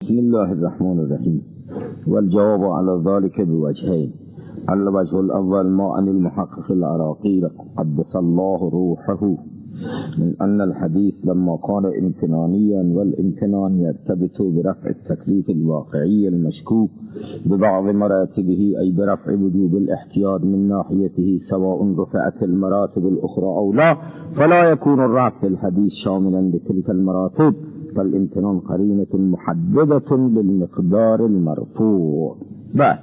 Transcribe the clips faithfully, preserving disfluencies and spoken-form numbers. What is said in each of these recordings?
بسم الله الرحمن الرحیم والجواب على ذلك بوجهين. الوجه الأول ما عن المحقق العراقي قدس الله روحه من أن الحديث لما كان امتنانيا والامتنان يرتبط برفع التكليف الواقعي المشكوك ببعض مراتبه أي برفع وجوب الاحتياط من ناحيته سواء رفعت المراتب الأخرى أو لا، فلا يكون الرفع في الحديث شاملا لتلك المراتب، فالامتنان قرينة محددة للمقدار المرفوع. بعد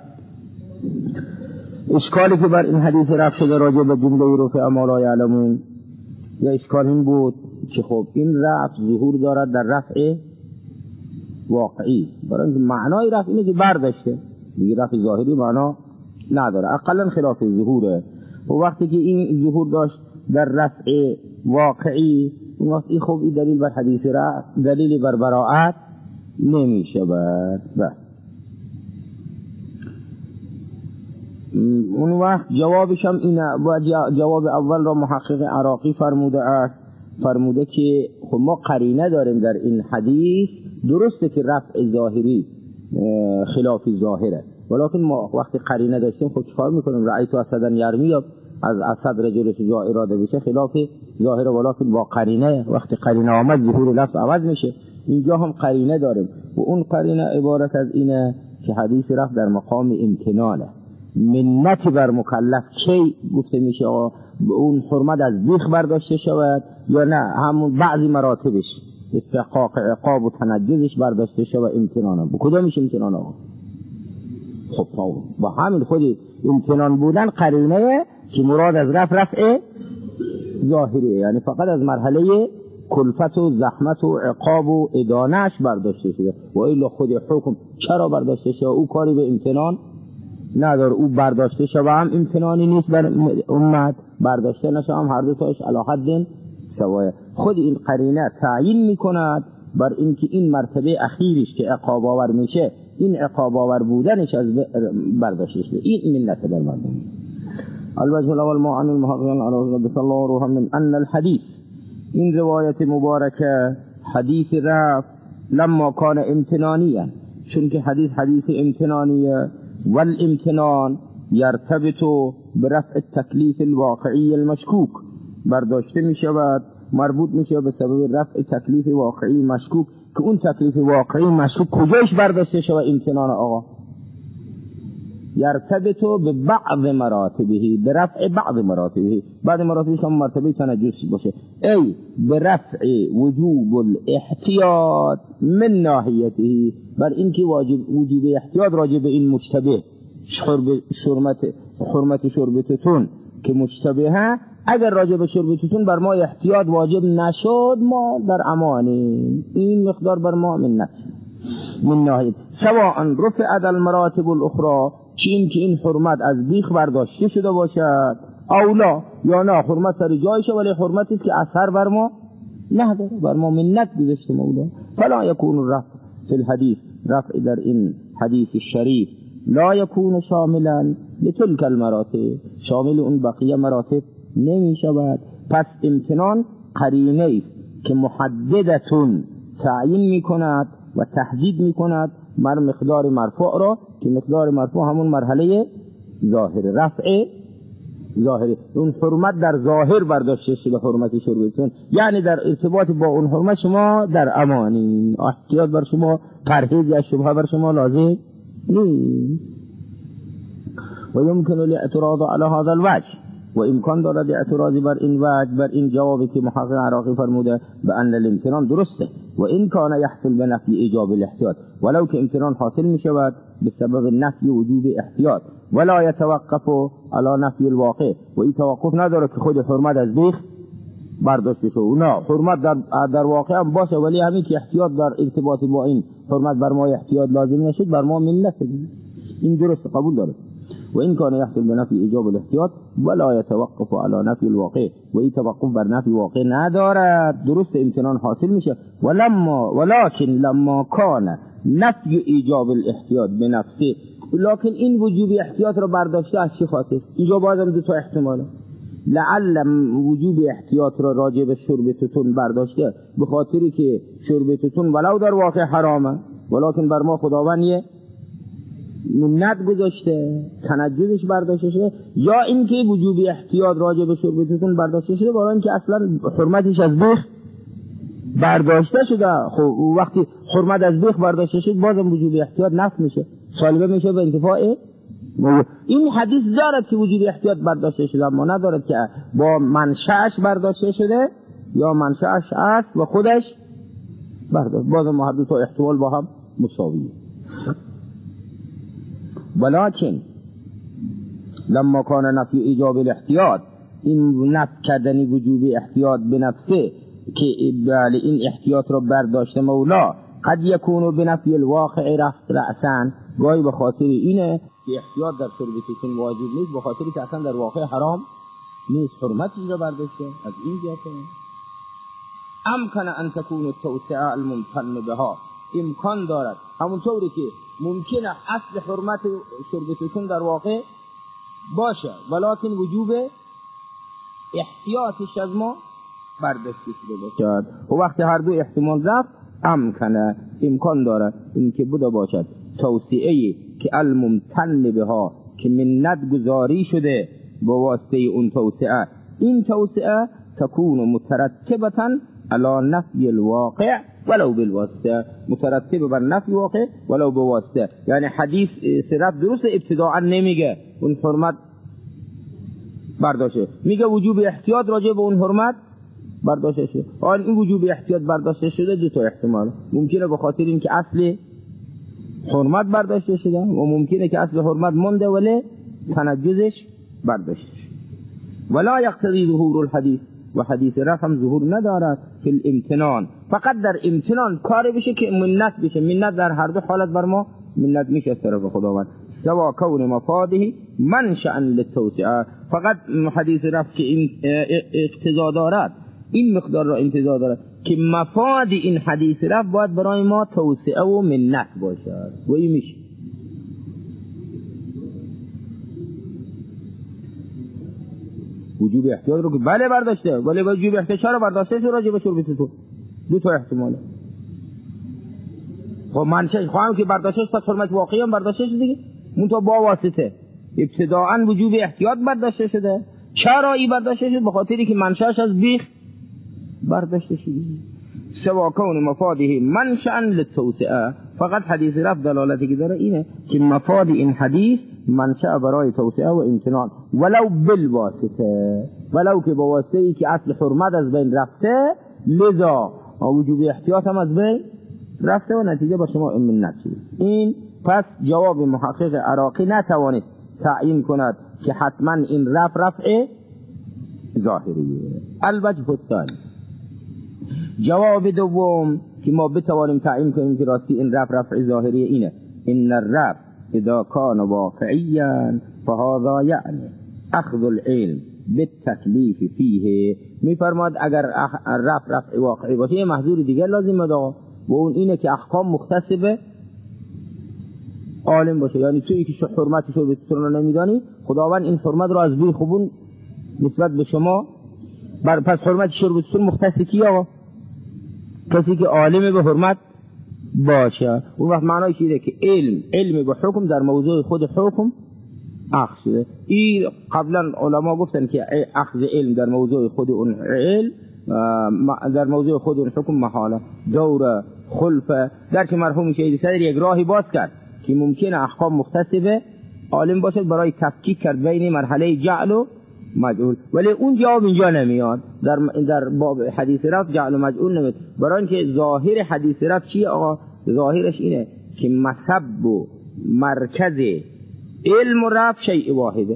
اشکالی که بر این حدیث رفع شده راجع به جمله رفع ما لا یعلمون، یا اشکال این بود که خب این رفع ظهور دارد در رفع واقعی، برای اینکه معنای رفع اینه که برداشته، دیگه رفع ظاهری معنا نداره، اقلا خلاف ظهوره. و وقتی که این ظهور داشت در رفع واقعی، اون وقت این خب این دلیل بر حدیث رفع دلیل بر براءت نمیشه. بعد اون وقت جوابش هم اینه. جواب اول را محقق عراقی فرموده است، فرموده که خب ما قرینه داریم در این حدیث، درسته که رفع ظاهری خلاف ظاهره، ولیکن ما وقتی قرینه داشتیم خب چیکار میکنیم؟ رأیت اسدا یرمی، از اسد رجل شجاع اراده بشه خلاف ظاهره، ولیکن با قرینه وقتی قرینه آمد ظهور لفظ عوض میشه. اینجا هم قرینه داریم و اون قرینه عبارت از اینه که حدیث رفع در مقام امتنانه، منت بر مکلف چی گفته میشه؟ آقا اون حرمت از بیخ برداشته شود یا نه همون بعضی مراتبش استحقاق عقاب و تنجزش برداشته شود؟ امتنانه با کدام میشه امتنان؟ آقا خب با همین خود امتنان بودن قرینه که مراد از رفع رفع ظاهریه، یعنی فقط از مرحله کلفت و زحمت و عقاب و ادانهش برداشته شده، و الا خود حکم چرا برداشته شده؟ او کاری به امتنان نداره، او برداشته شده هم امتنانی نیست بر امت، برداشته نشه هم هر دو تاش علی حد سوایه. خود این قرینه تعیین میکند بر اینکه این مرتبه اخیرش که عقاب آور میشه، این عقاب آور بودنش از برداشته شده، این منت بر مردم. الوجه الاول ما عن المحقق العراقي قدس الله روحه من ان الحديث، این روایت مبارکه حدیث رفع لما کان امتنانیا، چون که حدیث حدیث امتنانیه، والامتنان يرتبط برفع التكليف الواقعي المشكوك، برداشته می شود مربوط می شود به سبب رفع تکلیف واقعی مشکوک، که اون تکلیف واقعی مشکوک کجاش برداشته شود؟ امتنان. آقا يرتبط ببعض مراتبه، برفع بعض مراتبه، بعض مراتبش هم مرتبه تنجس باشه، ای برفع وجوب الاحتیاط من ناحیته، بر اینکه واجب وجوب احتیاط راجع به این مشتبه شرب شرمت حرمت شربتتون که مشتبه ها، اگر راجع به شربتتون بر ما احتیاط واجب نشد ما در امانیم، این مقدار بر ما من نفس من ناحیت سواء رفعت المراتب الاخرى، چین که این حرمت از بیخ برداشته شده باشد، او لا یا نه حرمت سر جایشه ولی حرمتی است که اثر بر ما نداره، بر ما منت گذاشته مولا. فلا یکون الرفع فی الحدیث، رفع در این حدیث شریف لا یکون شاملا لتلك المراتب، شامل اون بقیه مراتب نمی شود. پس امتنان قرینه است که محددتون تعیین می کند و تحدید می کند مر مقدار مرفوع را، که مقدار مرفوع همون مرحله ظاهر رفع ظاهری، اون حرمت در ظاهر برداشته شده، حرمت شربتون، یعنی در ارتباط با اون حرمت شما در امانی، احتیاط بر شما، پرهیز یا شبهه بر شما لازم نیست. و یمکن الاعتراض علی هذا الوجه، و امکان دارد اعتراضی بر این وجه، بر این جوابی که محقق عراقی فرموده به ان الامتنان درسته، و این کان یحصل به نفی ایجاب الاحتیاط، ولو که امتنان حاصل می شود به سبب نفی وجوب احتیاط، ولا يتوقف على نفی الواقع، و این توقف نداره که خود حرمت از بیخ برداشته شد، نه حرمت در, در واقع هم باشه، ولی همین که احتیاط در ارتباط با این حرمت بر ما احتیاط لازم نشد، بر ما منت، این درست قبول داره. و این کان یحصل به نفی ایجاب الاحتیاط ولا يتوقف على نفی الواقع، و این توقف بر نفی واقع ندارد، درست امتنان حاصل میشه. ولما ولكن لما کان نفی ایجاب الاحتیاط به نفسه، لکن این وجوب احتیاط رو برداشته از چه خاطر؟ اینجا بازم دو تا احتماله، لعل وجوب احتیاط را راجع به شرب توتون برداشته به خاطری که شرب توتون ولو در واقع حرامه، ولکن بر ما خداوند یه منت گذاشته، تنجزش برداشته شده، یا اینکه وجوب احتیاط راجع به شرب توتون برداشته شده، برای اینکه اصلا حرمتش از بیخ برداشته شده. خب وقتی حرمت از بیخ برداشته شد بازم وجوب احتیاط نفی میشه، سالبه میشه به انتفاع. این حدیث دارد که وجوب احتیاط برداشته شده، اما ندارد که با منشأش برداشته شده یا منشأش است و خودش برداشت. بازم هر دو تا احتمال با هم مساویه. ولكن لما كان نفی ایجاب الاحتیاط، این نفی کردنی وجوب احتیاط به نفسه که بله این احتیاط را برداشته مولا، قد یکونو به نفی الواقع رفت رأسن، گاهی به خاطر اینه که احتیاط در شرب توتون واجب نیست، به خاطری که اصلا در واقع حرام نیست، حرمتش را برداشته. از این جهت امکن ان تكون التوسعه الممتن بها، امکان دارد همونطوری که ممکنه اصل حرمت شرب توتون در واقع باشه، ولکن وجوب احتیاطش از ما برداشته شده باشد. و وقتی هر دو احتمال رفت، امکنه امکان دارد اینکه بوده باشد توسعه که الممتن بها، که منت گذاری شده با واسطه اون توسعه، این توسعه تکون مترتبتا علی نفی الواقع ولو بالواسطه، مترتب بر نفی واقع ولو بواسطه. یعنی حدیث صرف درست ابتداء نمیگه اون حرمت برداشته، میگه وجوب احتیاط راجع به اون حرمت برداشته شده. آن این وجوب احتیاط برداشته شده دو تا احتمال، ممکنه به خاطر اینکه اصل حرمت برداشته شده و ممکنه که اصل حرمت مونده ولی تنجزش برداشته شده. ولا یقتضی ظهور الحدیث، و حدیث رفع هم ظهور ندارد فی الامتنان، فقط در امتنان کار بشه که منت بشه. منت در هر دو حالت بر ما منت میشه از طرف خداوند، سوا کون مفاده منشأ للتوسعه، فقط حدیث رفع که این اقتضا دارد، این مقدار را انتظار دارد که مفاد این حدیث رفع باید برای ما توسعه و منت باشد و این میشه. وجوب احتیاط رو که بله برداشته، ولی وجوب احتیاط رو برداشته شو راجع به شرب توتون، دو تا احتماله. خب منشه خواهم که برداشتش پس حرمت واقعی هم برداشته شده دیگه، منتها با واسطه. ابتداعا وجوب احتیاط برداشته شده، چرا ای برداشته شده؟ به خاطری که منشأش از بیخ برداشته شده. سوا کون مفاده منشأ للتوسعه، فقط حدیث رفع دلالتی که داره اینه که مفاد این حدیث منشأ برای توسعه و امتنان، ولو بالواسطه، ولو که با واسطه ای که اصل حرمت از بین رفته، لذا وجوب احتیاط هم از بین رفته و نتیجه با شما منت شده. این پس جواب محقق عراقی نتوانست تعیین کند که حتما این رفع رفع ظاهریه. الوجه الثانی، جواب دوم که ما بتوانیم تعیین کنیم که راستی این رفع رفع ظاهریه اینه: ان الرفع اذا كان واقعيا فهذا يعني اخذ العلم بالتکلیف فیه. میفرماد اگر رفع رفع واقعی باشه یه محظور دیگر لازم داره و اون اینه که احکام مختص به عالم باشه. یعنی تویی که حرمتش رو بتون نمیدانی، خداوند این حرمت رو از بی خوبون نسبت به شما بر پس حرمت شرب توتون مختص کی آقا؟ کسی که عالم به حرمت باشه. اون وقت معنایش اینه که علم علم به حکم در موضوع خود حکم اخذ شده. این قبلا علما گفتن که اخذ علم در موضوع خود اون علم در موضوع خود اون حکم محاله. دور خلفه در که مرحوم شهید صدر یک راهی باز کرد که ممکنه احکام مختص به عالم باشد برای تفکیک کرد بین مرحله جعل و مجعول، ولی اون جواب اینجا نمیاد. در در باب حدیث رفع جعل و مجعول نمیاد، برای اینکه ظاهر حدیث رفع چیه آقا؟ ظاهرش اینه که مسب و مرکز علم و رفع شیء واحده.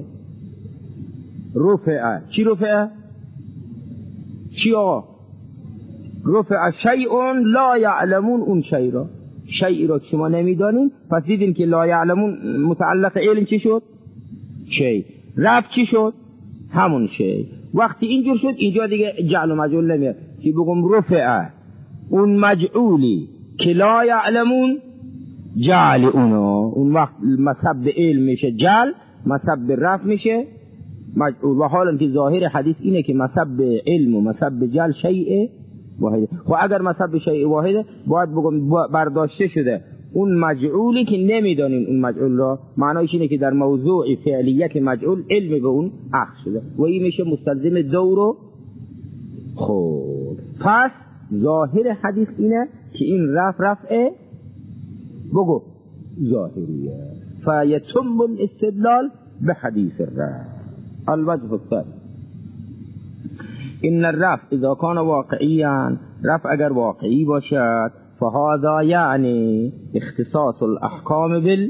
رفع چی؟ رفع چی آقا؟ رفع شیء لا یعلمون، اون شیء را شیء را که ما نمیدانیم، پس دیدیم که لا یعلمون متعلق علم چی شد؟ شیء. رفع چی شد؟ همون شیء. وقتی اینجور شد اینجا دیگه جعل و مجعول نمیاد. چی بگم؟ رفع اون مجعولی که لا یعلمون جعل اونو، اون وقت مسب علم میشه جعل، مسب رفع میشه مجعول. و حالا که ظاهر حدیث اینه که مسب علم و مسب جعل شیء واحده. و اگر مسب شیء واحده باید بگم برداشته شده اون مجعولی که نمیدانیم اون مجعول را، معنایش اینه که در موضوع فعلیت مجعول علم به اون اخذ شده و این میشه مستلزم دور. خب پس ظاهر حدیث اینه که این رفع رفع بگو ظاهریه، فیتم الاستدلال به حدیث الرفع. الوجه الثاني ان الرفع اذا كان واقعيا، رفع اگر واقعی باشد، فهذا یعنی اختصاص الاحکام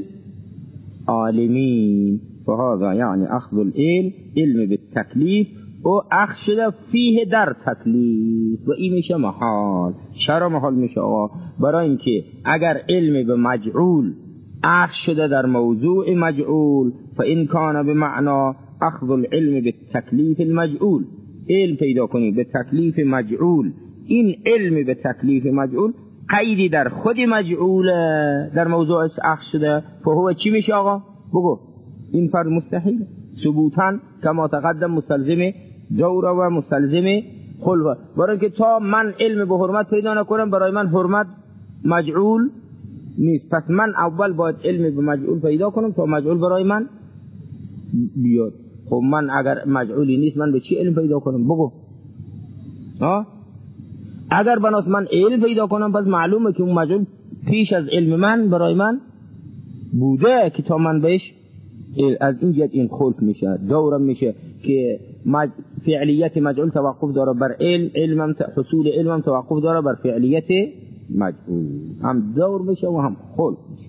بالعالمین، فهذا یعنی اخذ العلم، علم بالتکلیف و اخذ شده فیه در تکلیف و این میشه محال. چرا محال میشه آقا؟ برای اینکه اگر علم به مجعول اخذ شده در موضوع مجعول، فان کان بمعنى اخذ العلم بالتکلیف المجعول، علم پیدا کنی به تکلیف مجعول، این علم به تکلیف مجعول قیدی در خود مجعول در موضوع اخذ شده، فهو چی میشه آقا؟ بگو. این فرض مستحیل ثبوتا کما تقدم مستلزم دوره و مستلزم خلوه. برای که تا من علم به حرمت پیدا نکنم برای من حرمت مجعول نیست، پس من اول باید علم به مجعول پیدا کنم تا مجعول برای من بیاد. خب من اگر مجعولی نیست من به چی علم پیدا کنم؟ بگو. ها؟ اگر بناس من علم پیدا کنم پس معلومه که اون مجعول پیش از علم من برای من بوده که تا من بهش از این جد این خلق میشه، دورم میشه که مج... فعلیت مجعول توقف داره بر علم، علمم حصول علمم توقف داره بر فعلیت مجعول، هم دور میشه و هم خلق میشه.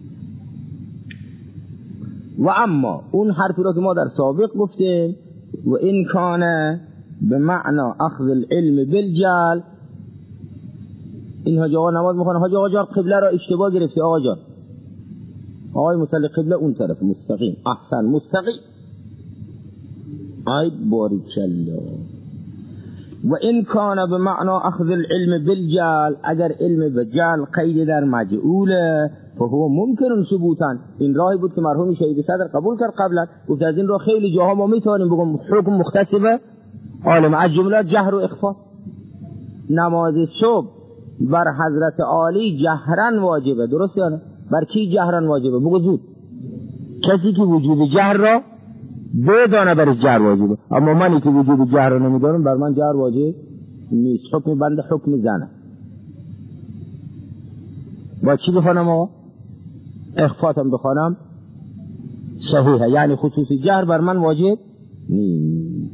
و اما اون حرفی را که ما در سابق گفتیم و این کانه به معنی اخذ العلم بالجهل، این حاج آقا نماز میخونه، حاج آقا جان قبله را اشتباه گرفتی آقا جان، آقای مصلی قبله اون طرف مستقیم، احسن مستقیم، آی باریکالله. و این کان به معنی اخذ العلم بالجهل، اگر علم به جهل قید در مجعوله، فهو ممکن ثبوتا، این راهی بود که مرحوم شهید صدر قبول کرد قبلا، گفت از این راه خیلی جاها ما میتونیم بگم حکم مختصبه عالم، از جمله جهر و اخفا. نماز صبح بر حضرت عالی جهرن واجبه، درست یا نه؟ بر کی جهرن واجبه؟ بگو زود. کسی که وجود جهر را بدانه برش جهر واجبه، اما منی که وجود جهر را نمیدانم بر من جهر واجب نیست، حکم بنده حکم زنه. با چی بخوانم آقا؟ اخفاتم بخوانم صحیحه، یعنی خصوصی جهر بر من واجب نیست.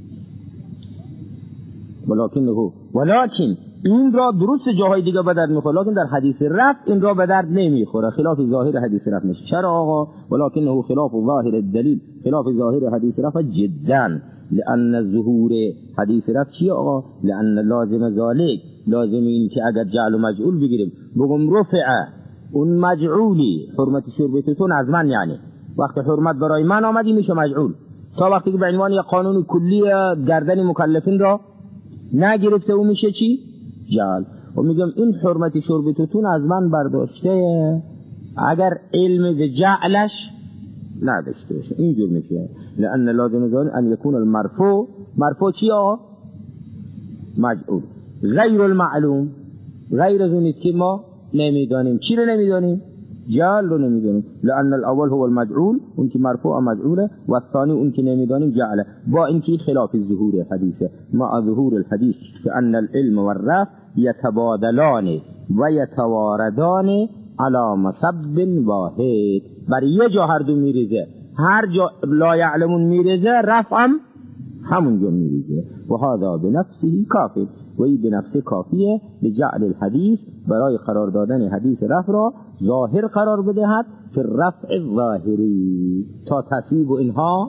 ولکن ولکن این را درست جاهای دیگه به درد میخوره، لکن در حدیث رفع این را به درد نمیخوره، خلاف ظاهر حدیث رفع میشه. چرا آقا؟ ولکنه خلاف ظاهر الدلیل، خلاف ظاهر حدیث رفع جدا، لان ظهور حدیث رفع چیه آقا؟ لان لازم ذالک، لازم این که اگر جعل و مجعول بگیریم بگم رفع اون مجعولی حرمت شربتتون از من، یعنی وقتی حرمت برای من آمدی میشه مجعول، تا وقتی که به عنوان یک قانون کلی گردن مکلفین را نگرفته او میشه چی؟ جعل. و میگم این حرمت شربتتون از من برداشته اگر علم به جعلش نداشته باشه، اینجور میشه. لان لازم ذالک ان یکون المرفوع، مرفوع چی آقا؟ مجعول، غیر المعلوم، غیر از اونیست که ما نمیدانیم. چی رو نمیدانیم؟ جعل رو نمیدانیم. لان الاول هو المجعول، اون که مرفوع مجعوله، و الثانی اون که نمیدانیم جعله، با اینکه خلاف ظهور حدیثه، مع ظهور الحدیث که ان العلم والرفع یتبادلان و یتواردان علی مصب واحد، بر یه جا هر دو میریزه، هر جا لا یعلمون میریزه رفعم همون جا میریزه. و هذا بنفسه کافی، و این بنفسه کافیه لجعل الحدیث، برای قرار دادن حدیث رفع را ظاهر قرار بدهد فی الرفع الظاهری، تا تصویب اینها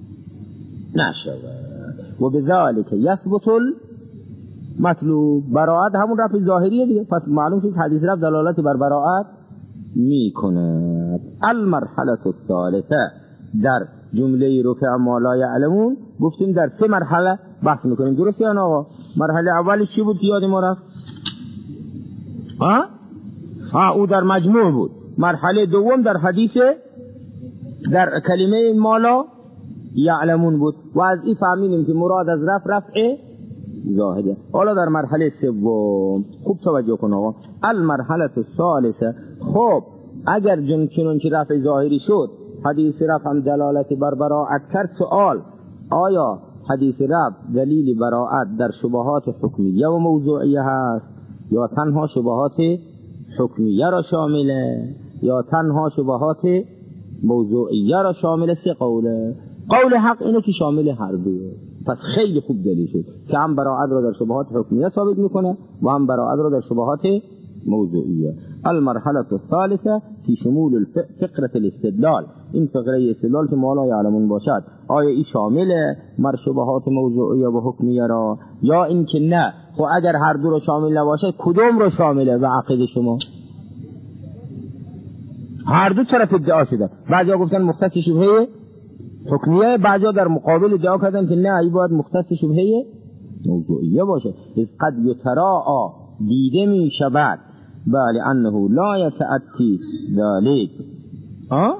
نشود. و بذالک یثبت المطلوب، براءت همون رفع ظاهریه دیگه، پس معلوم شد حدیث رفع دلالت بر براءت می کند. المرحله الثالثه، در جمله رفع ما لا یعلمون گفتیم در سه مرحله بحث میکنیم، درست یا نه آقا؟ مرحله اولی چی بود که یاد ما رفت؟ ها؟ ها او در مجموع بود. مرحله دوم در حدیث در کلمه ما لا یعلمون بود و از این فهمیدیم که مراد از رفع رفع ظاهره. حالا در مرحله سوم خوب توجه کن آقا، المرحله الثالثه، خب اگر چنون که رفع ظاهری شد حدیث رفع هم دلالت بر براعت کرد، سوال آیا حدیث رفع دلیل براعت در شبهات حکمیه و موضوعیه هست یا تنها شبهات حکمیه را شامله یا تنها شبهات موضوعیه را شامل؟ سه قوله. قول حق اینه که شامل هر دوه. پس خیلی خوب دلیل شد که هم براعت را در شبهات حکمیه ثابت میکنه و هم براعت را در شبهات موضوعیه. المرحله الثالثه فی شمول الفقره الاستدلال. این فقره استدلال که ما لا یعلمون باشد، آیا این شامل مر شبهات موضوعیه و حکمیه را یا این که نه؟ خب اگر هر دو را شامل نباشد کدوم را شامله به عقیده شما؟ هر دو طرف ادعا شده. بعضیا گفتن مختص شبهه حکمیه، بعضیا در مقابل ادعا کردن که نه، این باید مختص شبهه موضوعیه باشه. از قد یتراء دیده می شود بله انه لا یتأتی ذالک. ها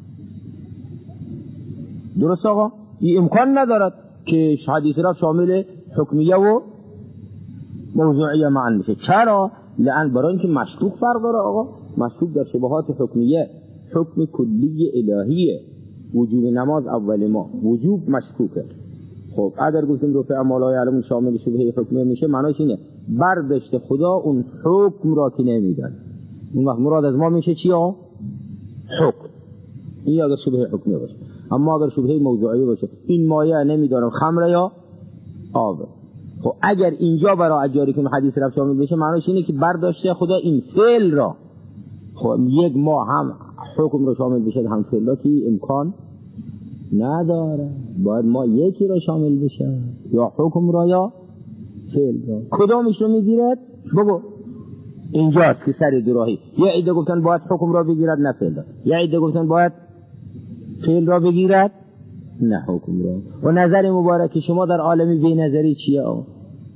درست آقا؟ این امکان ندارد که حدیث را شامل حکمیه و موضوعیه معا بشه. چرا؟ لأن برای اینکه مشکوک فرق داره آقا. مشکوک در شبهات حکمیه حکم کلی الهیه، وجوب نماز اول ما وجوب مشکوکه. خب اگر گفتیم رفع ما لا یعلمون شامل شبهه حکمیه میشه، معناش اینه برداشت خدا اون حکم را که نمیدن. اون وقت مراد از ما میشه چی ها؟ حکم. این اگر شبهه حکمیه باشه. اما اگر شبهه موضوعیه باشه، این مایه نمیدانم خمره یا آب. خب اگر اینجا برای اجاری که حدیث رفع شامل بشه، معناش اینه که برداشت خدا این فعل را، خب یک ما هم حکم را شامل بشه هم فعل را که امکان نداره، باید ما یکی را شامل بشه، یا حکم را یا فعل را. کدامش رو میگیرد؟ بگو. اینجاست که سر دوراهی. یه عده گفتن باید حکم را بگیرد نه فعل را، یه عده گفتن باید فعل را بگیرد نه حکم را. و نظر مبارک شما در عالم بی نظری چیه آقا؟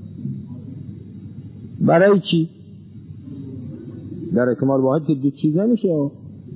برای چی؟ در استعمال واحد که دو چیز نمیشه آقا.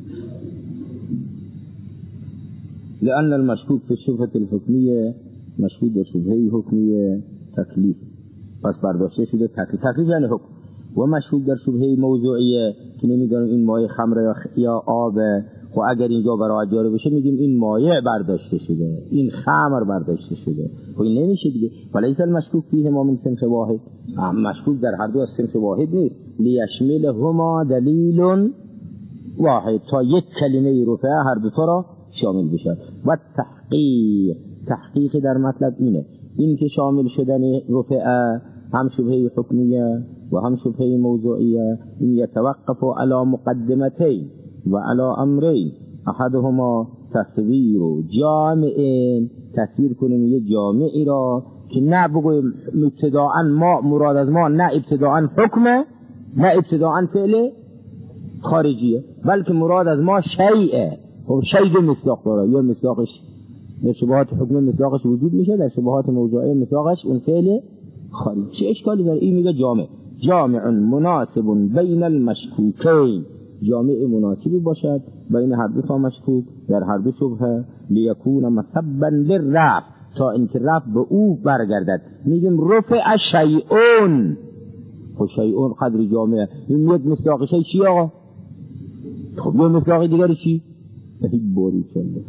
لأن المشكوك في الشبهة الحكمية مشكوك در شبهه حکمیه تکلیف، پس برداشته شده تکلیف. تکلیف یعنی حکم. و مشکوک در شبهه موضوعیه که نمیدونم این مایه خمره یا, یا آبه. و اگر اینجا برای جاره بشه میگیم این مایه برداشته شده، این خمر برداشته شده. و این نمیشه دیگه. ولیس المشکوک فیه ما من صنف واحد. مشکوک در هر دو از صنف واحد نیست. لیشملهما دلیل واحد، تا یک کلمه رفعه هر دو تا را شامل بشه. و تحقیق، تحقیق در مطلب اینه، این که شامل شدن رفعه هم شبهه حکمیه و هم شبهه موضوعیه، این یتوقف علی مقدمتین و علی امرین. احدهما تصویر و جامعین، تصویر کنیم یه جامعی را که نه بگویم ابتداعا ما مراد از ما نه ابتداعا حکمه نه ابتداعا فعل خارجیه، بلکه مراد از ما شیئه. خب شیء دو مصداق داره، یا مصداقش در شبهات حکم مصداقش وجود میشه، در شبهات موضوعیه مصداقش اون فعل خارجی. چه اشکالی داره؟ این میگه جامع جامع مناسب بین المشکوکین، جامع مناسبی باشد بین هر دو تا مشکوک در هر دو شبهه، لیکون مسبا للرفع، تا اینکه رفع به او برگردد. میگیم رفع شیئون، خب شیئون قدر جامعه. این یک مصداق شیء چی آقا؟ خب یه مصداق دیگری چی؟ این باری چنده.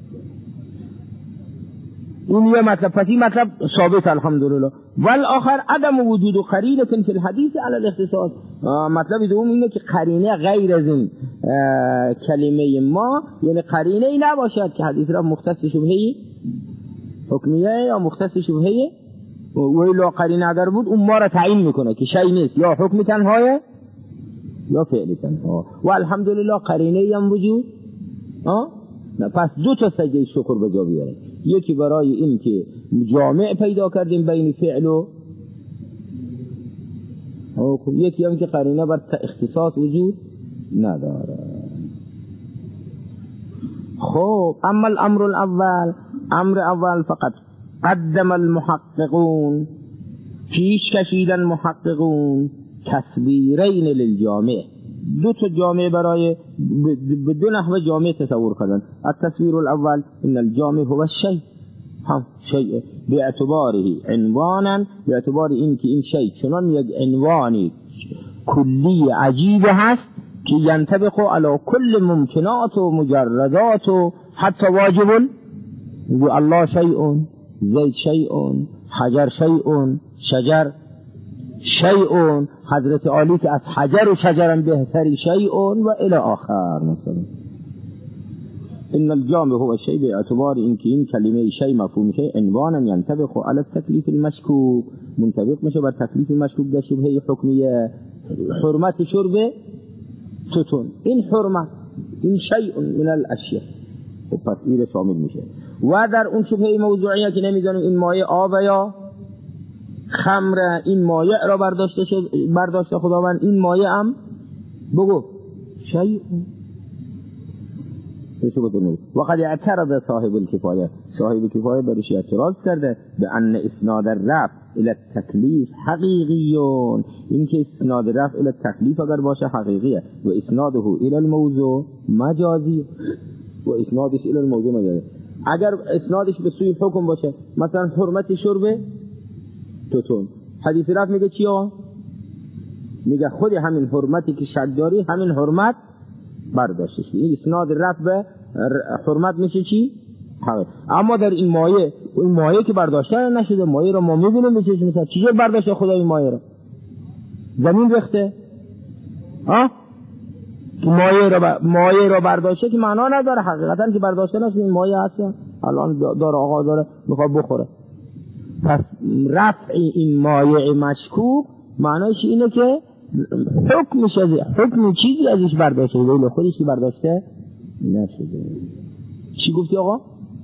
این یه مطلب. پس این مطلب ثابت الحمدلله. والآخر عدم وجود قرینه فی الحدیث علی الاختصاص. مطلب دوم اینه که قرینه غیر از این کلمه ما، یعنی قرینه ای نباشد که حدیث را مختص شبهه حکمیه یا مختص شبهه و الا قرینه اگر بود اون ما را تعیین میکنه که شیء نیست، یا حکم تنهایه یا فعل تنها. و الحمدلله قرینه ای هم وجود آه؟ نه. پس دو تا سجده شکر به جا بیاریم. یکی برای این که جامع پیدا کردیم بین فعل و حکم، یکی هم که قرینه بر اختصاص وجود نداره. خب اما الامر الاول، امر اول فقط قدم المحققون، پیش کشیدن محققون تصویرین للجامع، دو تا جامع برای به دو نحو جامع تصور کردن. التصویر الاول ان الجامع هو الشیء، هم شیء باعتباره عنوانا، باعتبار این که این شیء چنان یک عنوانی کلی عجیب هست که ینطبق علی کل ممکنات و مجردات و حتی واجب الله شیء، زید شیء، حجر شیء، شجر شیء، حضرت عالی که از حجر و شجرم بهتری شیء و الی آخر. مثلا ان الجامع هو الشیء به اعتبار اینکه این کلمه شیء مفهوم شیء عنوانا ینطبق علی التکلیف المشکوک، منطبق میشه بر تکلیف مشکوک در شبهه حکمیه. حرمت شرب توتون، این حرمت این شیء من الاشیاء، خب پس این شامل میشه. و در اون شبهه موضوعیه که نمیدونیم این مایه آب یا خمر، این مایه را برداشته شد برداشته خداوند، این مایه هم بگو شیء. وقد اعترض صاحب الکفایه، صاحب کفایه برش اعتراض کرده به ان اسناد الرفع الى التکلیف حقیقیون، این که اسناد رفع الى التکلیف اگر باشه حقیقیه، و اسناده الى الموضوع مجازی، و اسنادش الى الموضوع مجازی. اگر اسنادش به سوی حکم باشه، مثلا حرمت شرب توتون، حدیث رفع میگه چی آقا؟ میگه خود همین حرمتی که شک داری همین حرمت برداشته شد. این اسناد رفع به حرمت میشه چی؟ حقیقی. اما در این مایه، این مایه که برداشته نشده، مایه را ما میبینیم به چشم، مثلا چجور برداشته خدا این مایه را؟ زمین ریخته؟ ها؟ مایه را ب... مایه را برداشته که معنا نداره حقیقتا که برداشته نشده، این مایه هست الان داره آقا داره میخواد بخوره. پس رفع این مایع مشکوک معنیش اینه که حکمش از حکم چیزی ازش برداشته ولی خودش که برداشته نشده. چی گفتی آقا؟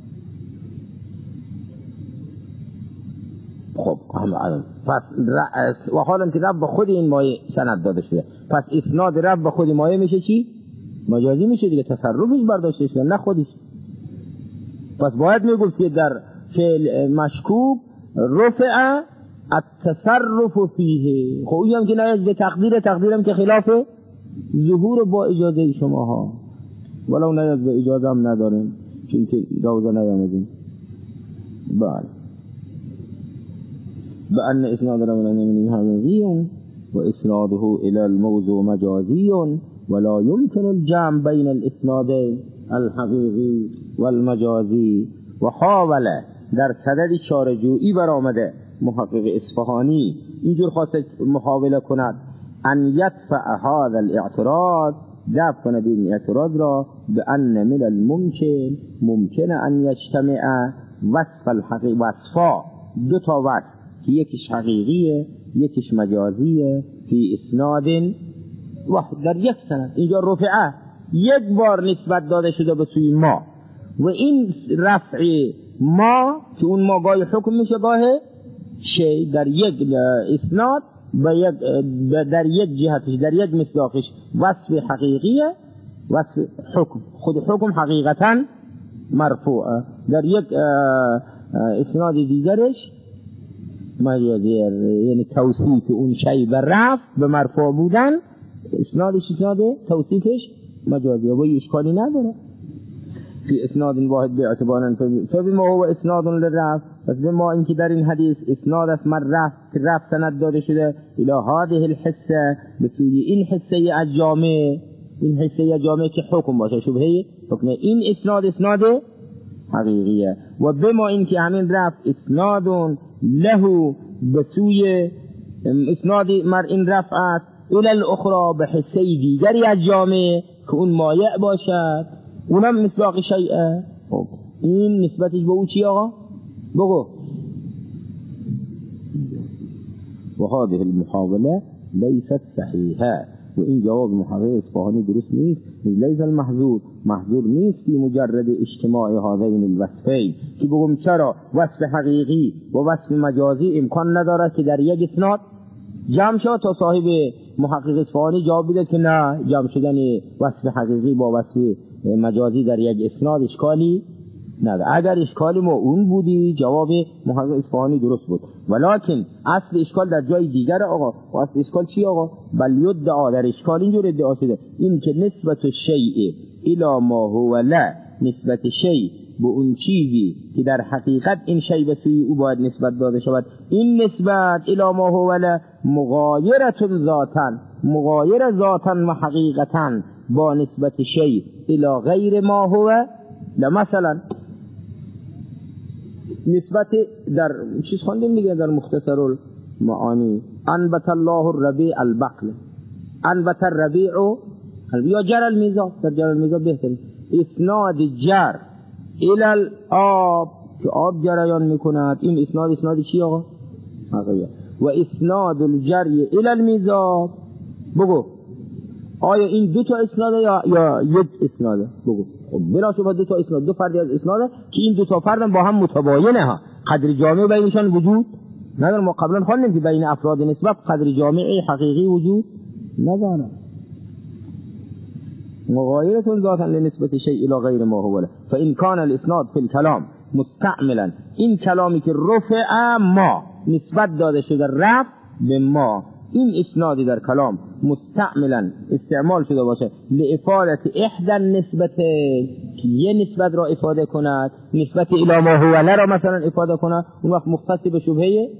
خب الان پس و حالا که رب به خود این مایع سند داده شده، پس اسناد رب به خود مایع میشه چی؟ مجازی میشه دیگه، تصرفش برداشته شده نه خودش. پس باید میگفت که در فعل مشکوک رفع التصرف فیه. خب این هم که نیاز به تقدیر، تقدیرم که خلاف ظهور با اجازه شما ها، ولو نیاز به اجازه هم نداریم چون که روزه نیامدیم. بله بأن اسناد را من حقیقی و اسناده الى الموضوع مجازی ولا يمكن الجمع بین الاسنادین الحقیقی والمجازی. و حاول در صدد چاره‌جویی برآمده محقق اصفهانی اینجور خواسته محاوله کند ان یدفع هذا الاعتراض، دفع کند این اعتراض را به ان من الممکن ممکن ان یجتمع وصف الحقیقی، وصفا دو تا وصف که یکیش حقیقیه یکیش مجازیه، فی اسناد واحد در یک سند. اینجا رفعه یک بار نسبت داده شده به سوی ما، و این رفع ما که اون ما گاهی حکم میشه گاهی شی در یک اسناد و یک در یک جهتش در یک مصداقش وصف حقیقیه، وصف حکم، خود حکم حقیقتا مرفوعه، در یک اسناد دیگرش مجازی، یعنی توصیف اون شی به رفع به مرفوع بودن اسنادش اسناد توصیفش مجازی و اشکالی نداره. فی اسناد واحد به اعتبارن فبما هو اسناد للرفع، پس به ما اینکه در این حدیث اسناد است مر رفع که رفع سند داده شده الی هذه الحصه، به سوی این حصه از جامع، این حصه از جامع که حکم باشه شبهه حکم، این اسناد اسناد حقیقیه. و به ما اینکه همین رفع اسناد له به سوی اسناد مر این رفع است الی الاخرى به حصه دیگری از جامع که اون مایع باشد، اونم مصداق شیئه. خب این نسبتش به او چی آقا؟ بگو. و هذه المحاوله لیست صحیحه، و این جواب محقق اصفهانی درست نیست. لیس المحظور، محظور نیست که مجرد اجتماع هذین الوصفین، که بگم چرا وصف حقیقی و وصف مجازی امکان نداره که در یک اسناد جمع شد، تا صاحب محقق اصفهانی جواب بده که نه، جمع شدن وصف حقیقی با وصف مجازی در یک اسناد اشکالی نداره. اگر اشکالی ما اون بودی جواب محقق اصفهانی درست بود، ولکن اصل اشکال در جای دیگر آقا. و اصل اشکال چی آقا؟ بل یدعا، در اشکال اینجور ادعا شده این که نسبت شیء الی ما هو لا، نسبت شیء به اون چیزی که در حقیقت این شی به سوی او باید نسبت داده شود. این نسبت الی ما هو مغایرة ذاتا، مغایر ذاتا و حقیقتا با نسبت شی الی غیر ما هو. مثلا نسبت در چیز خوندیم دیگه در مختصر المعانی، انبت الله الربیع البقل، انبت الربیع یا جر المیزاب، در جر المیزاب بهتره. اسناد جر الى الآب که آب جریان میکند، این اسناد اسناد چی آقا؟ و اسناد الجری الى المیزاب، بگو آیا این دو تا اسناده یا یا یک اسناده؟ بگو. خب بلا شبه دو تا اسناد، دو فردی از اسناده که این دو تا فرد با هم متباینه ها، قدر جامع بینشان وجود نداره. ما قبلا خوندیم که بین افراد نسبت قدر جامعی حقیقی وجود نداره. مغایرة ذاتا لنسبت شیء الى غیر ما هو له، فان کان الاسناد فی الکلام مستعملا، این کلامی که رفع ما نسبت داده شده رفع به ما، این اسنادی در کلام مستعملا استعمال شده باشه لافادت احدى النسبتین، که یه نسبت را افاده کند، نسبت الی ما هو له را مثلا افاده کند، اون وقت مختص به شبهه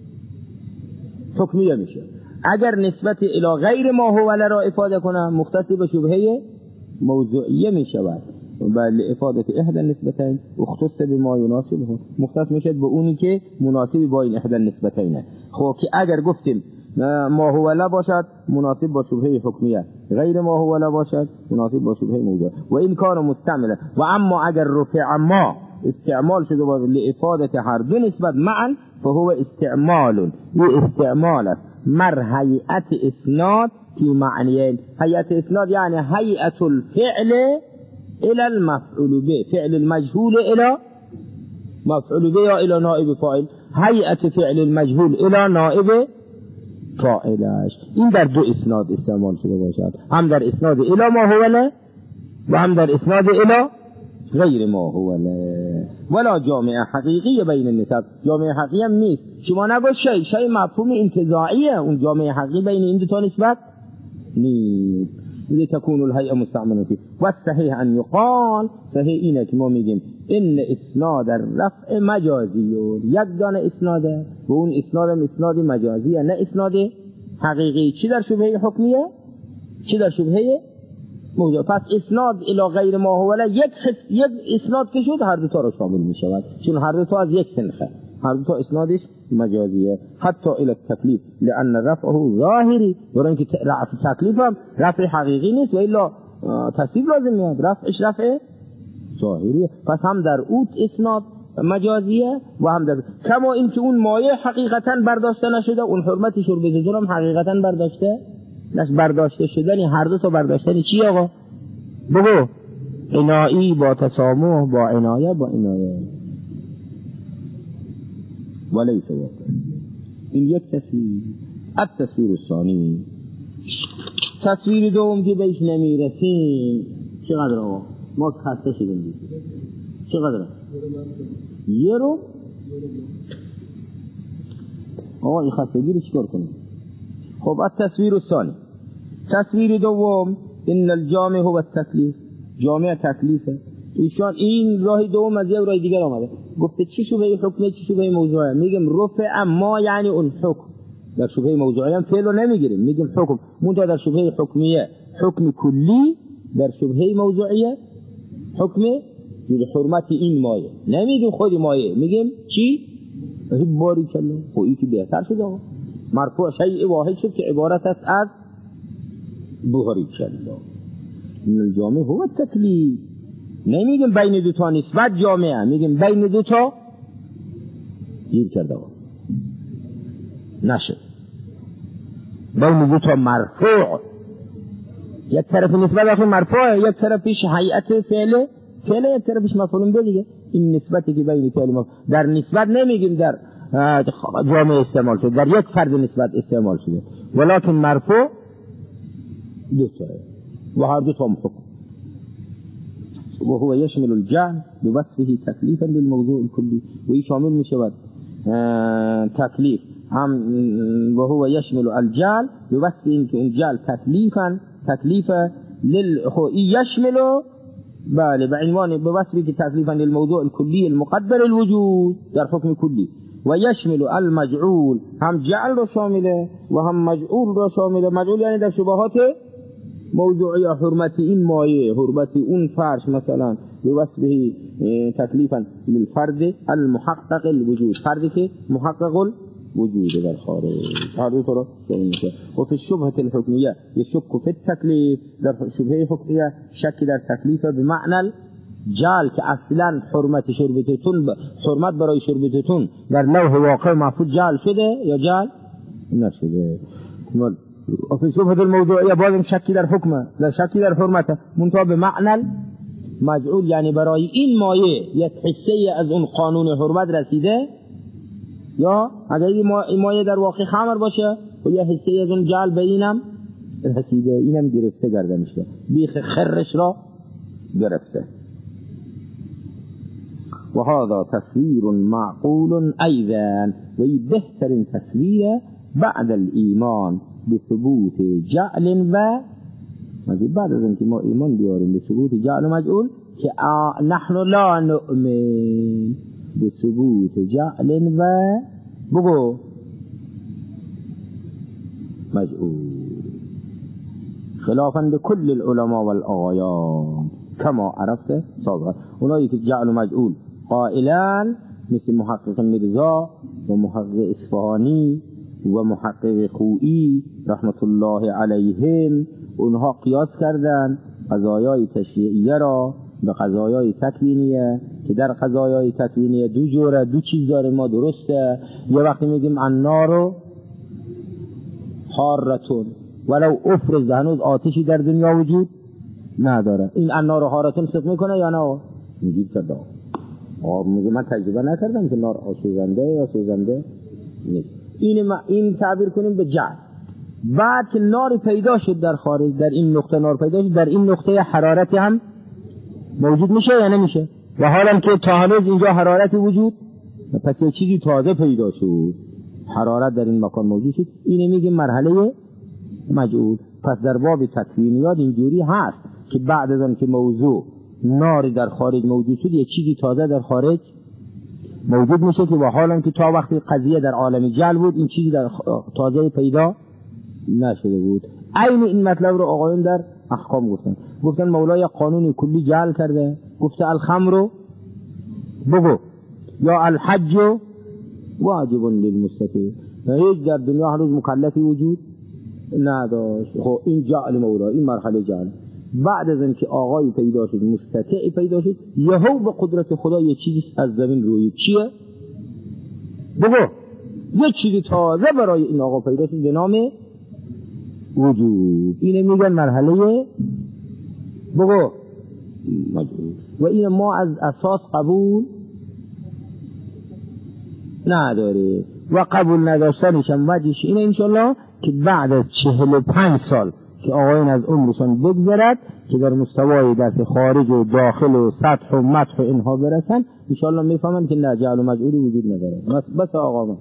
حکمیه میشه. اگر نسبت الی غیر ما هو له را افاده کنه مختص به شبهه موضوعیه میشود. بل افادت احدى النسبتین اختص بما یناسبه، مختص میشد به اونی که مناسب با این احدى النسبتین. خب که اگر گفتیم ما هو له باشد مناسب با شبهه حکمیه، غیر ما هو له باشد مناسب با شبهه موضوعیه. و این کار مستعمله. و اما اگر رفع ما استعمال شده باشه لافادت هر دو نسبت معا، فهو استعمال، این استعمال است مر هیئت اسناد فی معنیین. هیئت اسناد یعنی هیئت الفعل الى المفعول به، فعل المجهول الى مفعول به یا الى نائب فاعل، هیئت فعل المجهول الى نائب فاعلش. این در دو اسناد استعمال شده باشد، هم در اسناد الى ما هو له و هم در اسناد الى غیر ما هو له. ولا جامع حقیقی بین النسب، جامع حقیقی هم نیست. شما نگو شی شی مفهوم انتزاعیه، اون جامع حقیقی بین این دو تا نسبت نیست. اذا تكون الهيئه مستعمله فيه. والصحيح ان يقال، صحیح اینه که ما میگیم ان اسناد الرفع مجازی، یک دانه اسناد و اون اسناد هم اسناد مجازیه نه اسناد حقیقی. چی در شبهه حکمیه، چی در شبهه موضوع. پس اسناد الی غیر ما هو له یک یک اسناد که شد هر دو تا رو شامل می شود، چون هر دو تا از یک سنخه، هر دو تا اسنادش مجازیه. حتی الی التکلیف لان رفعه ظاهری، برای اینکه رفع تکلیف هم رفع حقیقی نیست و الا تصریف لازم میاد، رفعش رفع ظاهریه. پس هم در اوت اسناد مجازیه و هم در کما این که اون مایه حقیقتا برداشته نشده، اون حرمت شرب زجر هم حقیقتا برداشته نش برداشته شدنی، هر دو تا برداشتنی چی آقا؟ بگو. عنایی با تسامح، با عنایه با عنایه. ولیس واقع. این یک تصویر. التصویر الثانی، تصویر دوم که بهش نمیرسیم چقدر آقا؟ ما خسته شدیم دیگه. چقدر؟ یه رو؟ آقا این خستگی رو چیکار کنیم؟ خب التصویر الثانی، تصویر دوم ان الجامع هو التکلیف، جامع تکلیفه. ایشان این راه دوم از یک راه دیگر آمده، گفته چی شبهه حکمه چی شبهه موضوعه. میگم رفع ما یعنی اون حکم، در شبهه موضوعه هم فعل رو نمیگیریم، میگیم حکم. منتها در شبهه حکمیه حکم کلی، در شبهه موضوعیه حکم حرمت این مایه، نمیگیم خود مایه، میگیم چی؟ باری کلا خب این که بهتر شده آقا، مرفوع شیء واحد شد که عبارت است از باری کلا. این الجامع هو التکلیف، نمیگیم بین دو تا نسبت جامعه، میگیم بین دو تا گیر کرده آقا نشد، بین دو تا مرفوع، یک طرف نسبت آخر مرفوع، یک طرفش هیئت فعله فعله، یک طرفش مفعول به دیگه. این نسبتی که بین فعل ما در نسبت نمیگیم در جامعه استعمال شده، در یک فرد نسبت استعمال شده، ولکن مرفوع دو تا و هر دو تا حکم. و هو يشمل الجعل بوصفه تكليفا للموضوع الكلي، و این شامل می شود تکلیف هم، و هو يشمل الجعل بوصفه که اون جعل تکلیفا تکلیفا لل، یشمل بله بعنوان بوصفه تكليفا للموضوع الكلي المقدر الوجود در حكم كلي ويشمل المجعول هم جعل رو شامله و هم مجعول رو شامله. مجعول یعنی در شبهات موضوعی حرمتی این مایه حرمتی اون فرش مثلا بوصفه تكليفا للفرد المحقق الوجود، فردی که محقق الوجود در خارج هذا طرق میشه. و فی الشبهه الحكميه يشك في التكليف، در شبهه حکمیه شک در تکلیف به معنی جعل که اصلا حرمت شربتتون حرمت برای شربتتون در لوح واقع محفوظ جعل شده یا جعل نشده. و فی شبهه الموضوعیه بازم شکی در حکمه، در شکی در حرمت منتها به معنی مجعول، یعنی برای این مایه یک حصه از اون قانون حرمت رسیده، یا اگر این مایه در واقع خمر باشه و یه حصه از اون جعل به اینم رسیده، اینم گرفته گرده میشه، بیخ خرش را گرفته. و هذا تصویر معقول ایضا، و این بهترین تصویر بعد الایمان بثبوت جعل و بعد از اینکه ما ایمان بیاریم به ثبوت جعل و مجعول که نحن لا نؤمن بثبوت جعل و بگو مجعول خلافا لكل العلماء والآیان كما عرفت سابقا. اونایی که جعل و مجعول قائلان مثل محقق مرزا و محقق اصفهانی و محقق خویی رحمت الله علیهم، اونها قیاس کردن قضایای تشریعیه را به قضایای تکوینیه که در قضایای تکوینیه دو جوره، دو چیز داره ما درسته. یه وقتی میگیم النار حارتون ولو افرز، هنوز آتشی در دنیا وجود نداره، این النار حارتون صدق میکنه یا نه؟ میگید که دا آب میگه من تجربه نکردم که نار آسوزنده یا سوزنده نیست. این ما این تعبیر کنیم به جعل. بعد که نار پیدا شد در خارج، در این نقطه نار پیدا شد، در این نقطه حرارتی هم موجود میشه یا نمیشه؟ و حالا که تا هنوز اینجا حرارتی وجود، پس یه چیزی تازه پیدا شد، حرارت در این مکان موجود شد، اینه میگه مرحله مجعول. پس در باب تکوینیات اینجوری هست که بعد از آن که موضوع ناری در خارج موجود شد، یه چیزی تازه در خارج موجود میشه که و حالا که تا وقتی قضیه در عالم جعل بود این چیزی در تازه پیدا نشده بود. عین این مطلب رو آقایون در احکام گفتن. گفتن مولای قانون کلی جعل کرده، گفته الخمر بگو یا الحج واجب للمستطیع، هیچ در دنیا هنوز مکلفی وجود نداشت. خب این جعل مولا، این مرحله جعل. بعد از اینکه آقای پیدا شد، مستطیع پیدا شد، یهو به قدرت خدا یه چیزی از زمین روی چیه؟ بگو یه چیزی تازه برای این آقا پیدا شد به نام وجود. اینه میگن مرحله بگو مجعول. و این ما از اساس قبول نداره و قبول نداشتنش هم وجهش اینه انشالله که بعد از چهل و پنج سال که آقایون از عمرشان بگذرد که در مستوای درس خارج و داخل و سطح و مدح و اینها برسن، انشالله میفهمن که نه جعل و مجعولی وجود نداره. بس بس آقا من